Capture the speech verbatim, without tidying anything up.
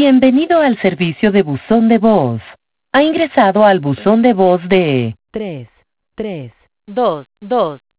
Bienvenido al servicio de buzón de voz. Ha ingresado al buzón de voz de tres tres dos dos